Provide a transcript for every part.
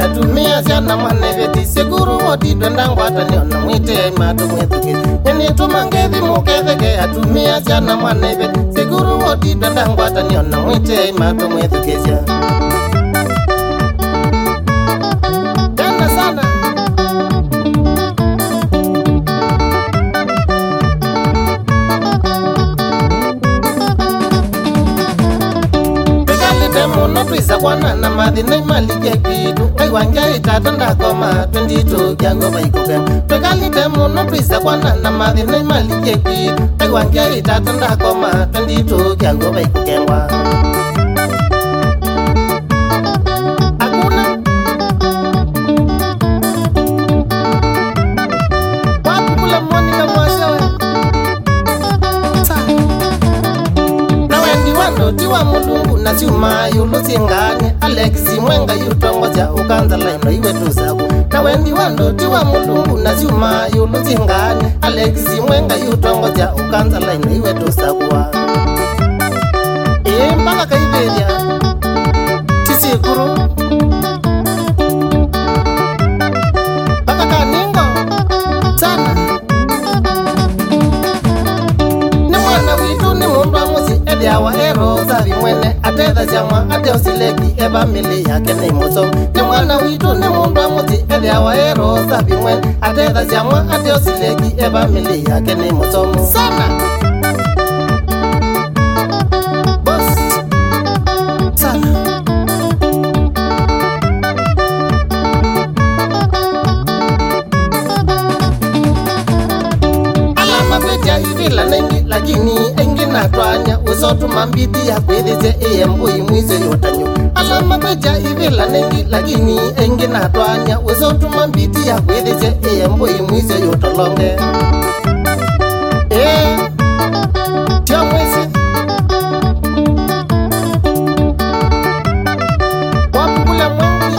atumia sana mwana veti seguru wodi ndangwata ni ona mwite mato mwetuke nyeni tumangevi muketheke atumia sana mwana veti seguru wodi ndangwata ni ona mwite mato mwetuke tena sana Mono twisa kwana na madhi na imalike kitu Kai wangia itatanda koma 22 kiango baikoke Twekalite mono twisa kwana na madhi na imalike kitu Kai wangia itatanda koma 22 kiango baikoke mwa Hakuna Wapu kula mwani kama washewe Wando tiwa mulungu na siuma yulusi ngani Alexi mwenga yutongoja ukanza laino iwe tusaku Na wendi wando tiwa mulungu na siuma yulusi ngani Alexi mwenga yutongoja ukanza laino iwe tusaku mpaka kaiveria tisikuru Paka kaningo sana Ni mwana witu ni mundu wa musi Ediawa ero zavi mwene Ateza jamwa ateo sileki eba mili yake ni muso Ni mwana witu ni mundu wa musi Ediawa ero zavi mwene Ateza jamwa ateo sileki eba mili yake ni muso Sana Boss Sana Alama beja ivila nengi lakini engi natwanya Usotu mambiti ya kwedhize mbui mwize yotanyo Alama beja ivila nengi lakini engi natwanya Usotu mambiti ya kwedhize mbui mwize yotalonge Tio mwezi Wapukula mwengi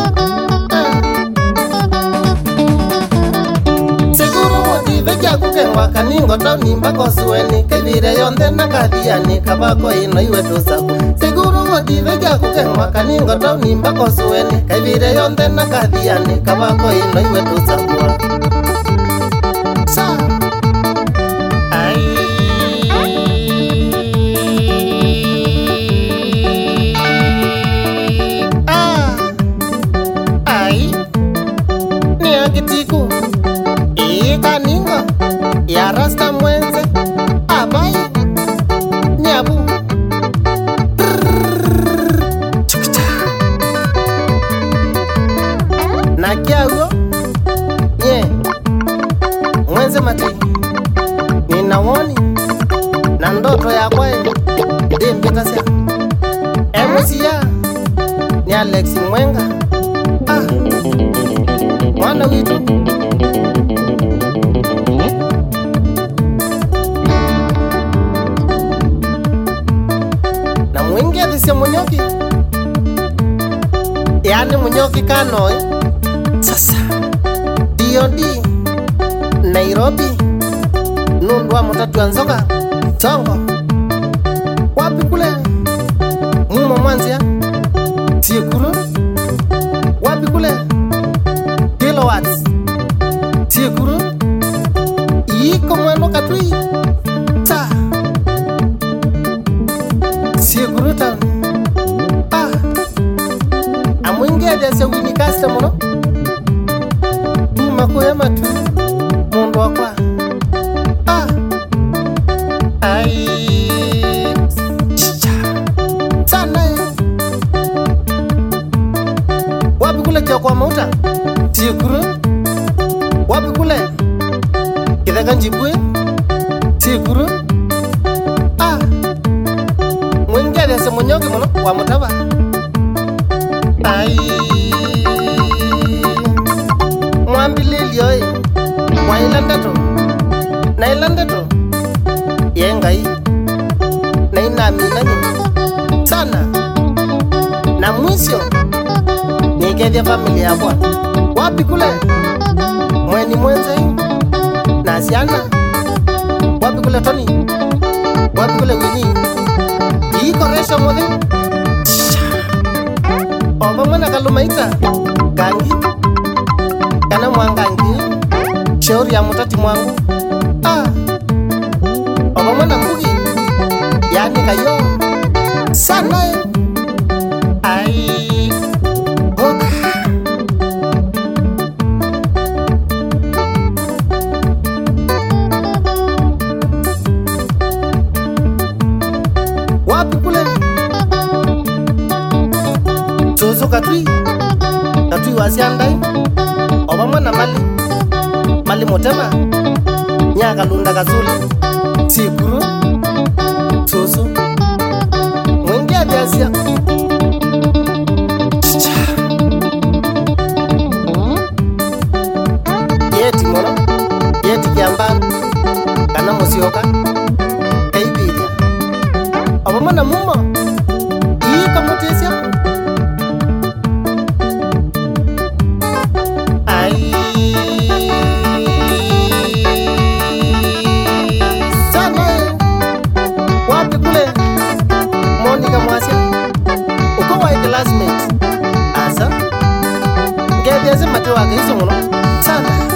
Seguru wodi veja kukenwa kaningo tauni mbako suweni Kevire yonde na kadhiani kabako ino iwe tusaku Seguru wodi veja kukenwa kaningo tauni mbako suweni Kevire yonde na kadhiani kabako ino iwe tusaku Sa Ai Ai Ni agitiku kaningo ya rasta mwenze Abai Nyabu Na kiago Nye Mwenze mati Nina woni Na ndoto ya kwae Ndi mpita siya Emusia Ni Alexi Mwenga Mwana witu Na mwingia dhisi munyoki Yani munyoki kanoi Sasa D.O.D Nairobi Nundwa mutatu anzoka Tongo Wapi kule Mumo mwanzia Tiekuru Wapi kule Kilowatts Tiekuru Iko mwendo katui Ta Tiekuru town Amwingia dhese wini kasta mono Makuya matu Mundu wakwa Ai Chicha Sana Wapi kule kia kwa mauta Tiekuru Wapi kule Kithaka njibwe Tiekuru Mwingia dhese munyoki mono wa mutaba Ai Mwambililio Wailandeto Nailandeto Yengai Nainami nani Sana Na mwisio Nikethia familia yabwa Wapi kule Mweni mwenze Na siana Wapi kule Tony Wapi kule Winnie Iko resho mwthi Oba mwana kalumaita gangi kana mwangangi shauri ya mutati mwangu mwana mbugi yani kayo sana ai boka wapi kule Soso katui wasiandai oba mwana mali motema nyaka lunda kazuli sikuru Soso mwingi abiasia yeti mono yeti kiambana kana musioka kaibija oba mwana mumo ii kamutesia classmate asa ngebe yaze matewa ke isomono sana